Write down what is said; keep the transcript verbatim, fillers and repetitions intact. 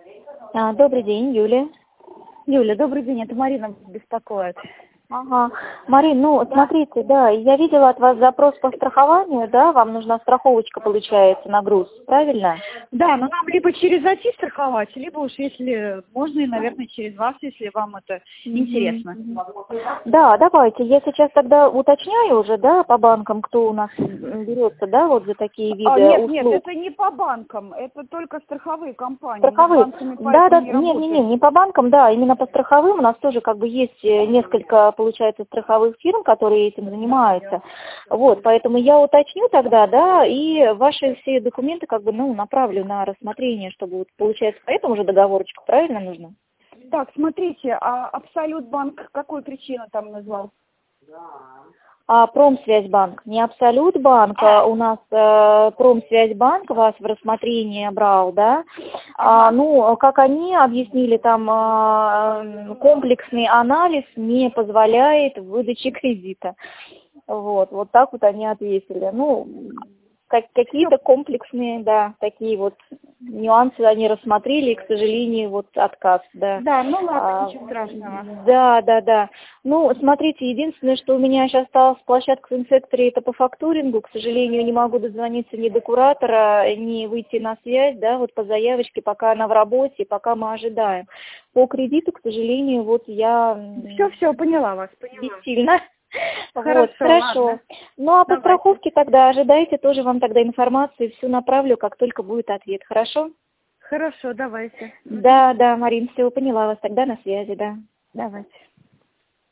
А, добрый день, Юлия. Юля, добрый день, это Марина беспокоит. Ага. Марин, ну, смотрите, да, я видела от вас запрос по страхованию, да, вам нужна страховочка, получается, на груз, правильно? Да, но нам либо через ОТИ страховать, либо уж если можно, и, наверное, через вас, если вам это Мгм. интересно. Да, давайте, я сейчас тогда уточняю уже, да, по банкам, кто у нас м, берется, да, вот за такие А, виды нет, нет, услуг. это не по банкам, это только страховые компании. Мы с Страховые. банками Да, да, поэтому не не, не, не, работаем. не по банкам, да, именно по страховым. У нас тоже как бы есть э, несколько, получается, страховых фирм, которые этим занимаются. Вот, поэтому я уточню тогда, да, и ваши все документы как бы, ну, направлю на рассмотрение, чтобы, вот, получается, по этому же договорчику, правильно нужно? Так, смотрите, а Абсолют банк какую причину там назвал? А Промсвязьбанк, не Абсолют банк, а у нас э, Промсвязьбанк вас в рассмотрение брал, да. А, Ага. ну, как они объяснили, там э, комплексный анализ не позволяет выдачи кредита. Вот, вот так вот они ответили. Ну, как, Все. какие-то комплексные, да, такие вот нюансы они рассмотрели, и, к сожалению, вот отказ, да. Да, ну ладно, А, ничего страшного. да, да, да. Ну, смотрите, единственное, что у меня сейчас осталась площадка в инсекторе, это по фактурингу. К сожалению, не могу дозвониться ни до куратора, ни выйти на связь, да, вот по заявочке, пока она в работе, пока мы ожидаем. По кредиту, к сожалению, вот я Все, все, поняла вас, поняла. бессильна. Вот, Хорошо, хорошо. ладно. Ну, а по Давайте. страховке тогда ожидайте, тоже вам тогда информацию, всю направлю, как только будет ответ, хорошо? Хорошо, давайте. Мгм. Да, да, Марин, все, поняла вас, тогда на связи, да. Давайте.